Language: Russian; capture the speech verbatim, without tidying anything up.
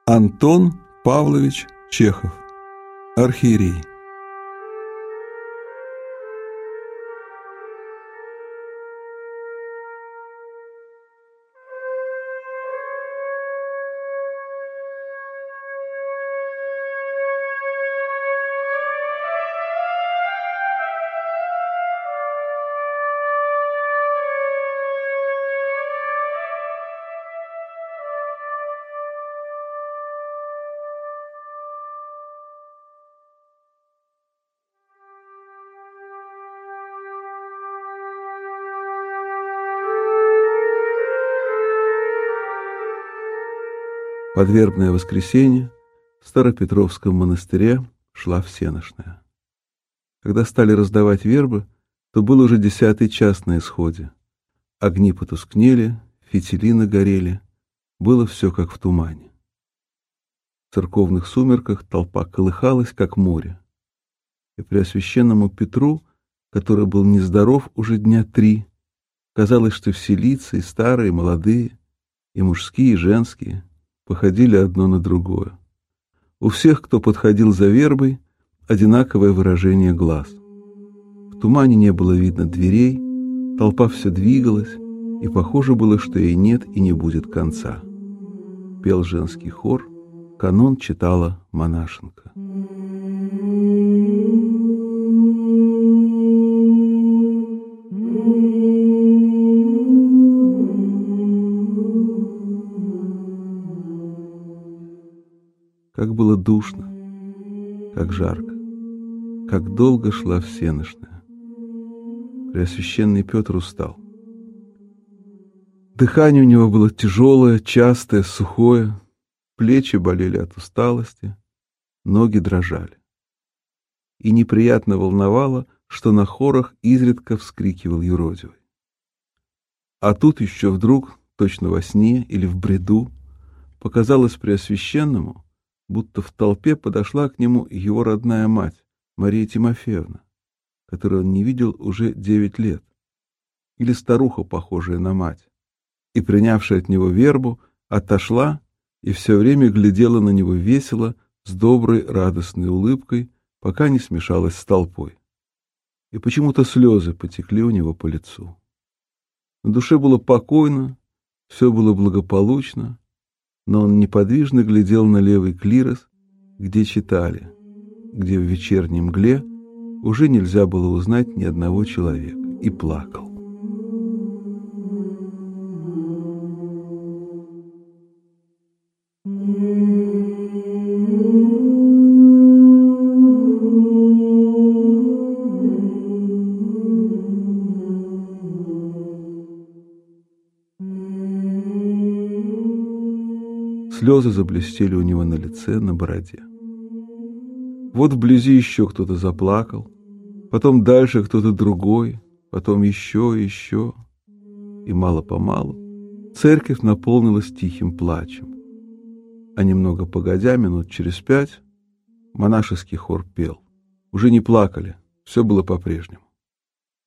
Антон Павлович Чехов, архиерей. Под вербное воскресенье в Старопетровском монастыре шла всенощная. Когда стали раздавать вербы, то был уже десятый час на исходе. Огни потускнели, фитили нагорели, было все как в тумане. В церковных сумерках толпа колыхалась, как море. И Преосвященному Петру, который был нездоров уже дня три, казалось, что все лица, и старые, и молодые, и мужские, и женские, походили одно на другое. У всех, кто подходил за вербой, одинаковое выражение глаз. В тумане не было видно дверей, толпа все двигалась, и похоже было, что ей нет и не будет конца. Пел женский хор, канон читала монашенка. Как было душно, как жарко, как долго шла всенощная. Преосвященный Петр устал. Дыхание у него было тяжелое, частое, сухое, плечи болели от усталости, ноги дрожали. И неприятно волновало, что на хорах изредка вскрикивал юродивый. А тут еще вдруг, точно во сне или в бреду, показалось Преосвященному, будто в толпе подошла к нему его родная мать, Мария Тимофеевна, которую он не видел уже девять лет, или старуха, похожая на мать, и, принявшая от него вербу, отошла и все время глядела на него весело, с доброй, радостной улыбкой, пока не смешалась с толпой. И почему-то слезы потекли у него по лицу. На душе было покойно, все было благополучно, но он неподвижно глядел на левый клирос, где читали, где в вечерней мгле уже нельзя было узнать ни одного человека, и плакал. Слезы заблестели у него на лице, на бороде. Вот вблизи еще кто-то заплакал, потом дальше кто-то другой, потом еще и еще. И мало-помалу церковь наполнилась тихим плачем. А немного погодя, минут через пять, монашеский хор пел. Уже не плакали, все было по-прежнему.